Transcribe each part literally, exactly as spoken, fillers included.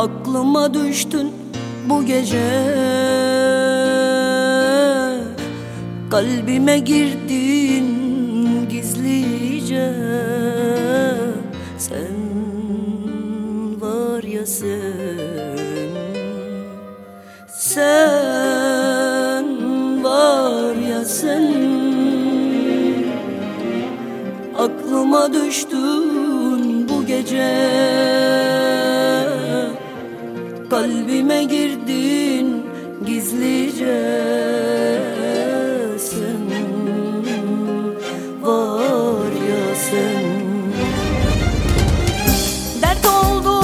Aklıma düştün bu gece, kalbime girdin gizlice. Sen var ya sen, sen var ya sen, aklıma düştün bu gece, kalbime girdin gizlice. Sen var ya sen. Dert oldu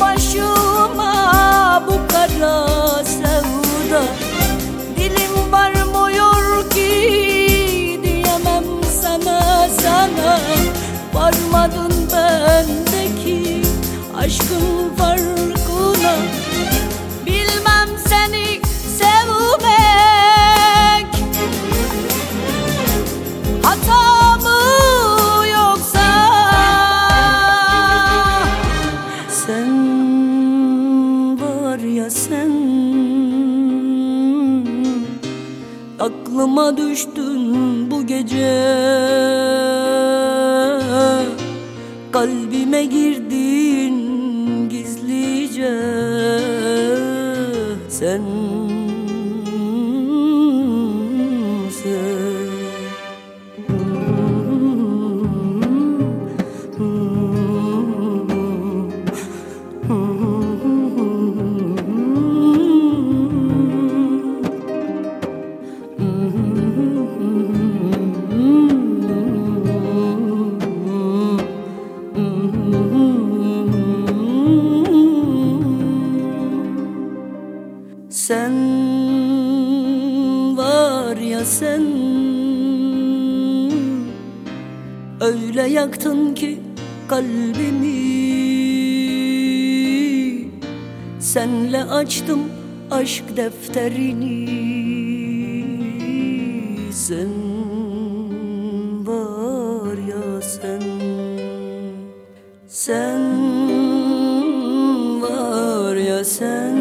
başıma bu kara sevda, dilim varmıyor ki diyemem sana sana. Varmadın bendeki aşkın farkına, bilmem seni sevmek hata mı yoksa. Sen var ya sen, aklıma düştün bu gece, kalbime girdin gizlice. Sen, sen. Sen var ya sen, öyle yaktın ki kalbimi. Senle açtım aşk defterini. Sen var ya sen, sen var ya sen,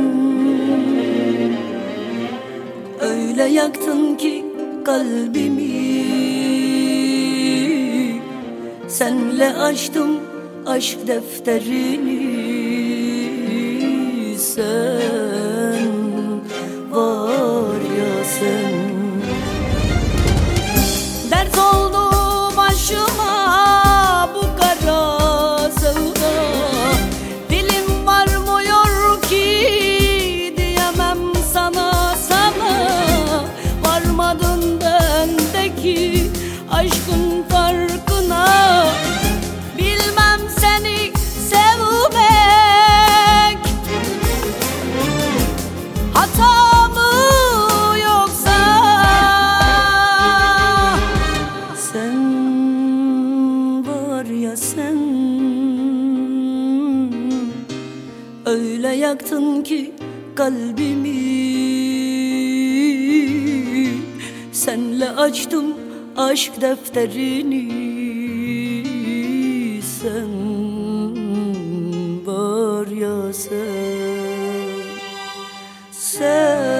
öyle yaktın ki kalbimi. Senle açtım aşk defterini. Sen var ya sen. Dert oldu başıma bu kara sevda, dilim varmıyor ki diyemem sana sana. Varmadın bendeki aşkın farkına, bilmem seni sevmek hata mı yoksa. Sen var ya sen, öyle yaktın ki kalbimi. Senle açtım aşk defterini. Sen var ya sen, sen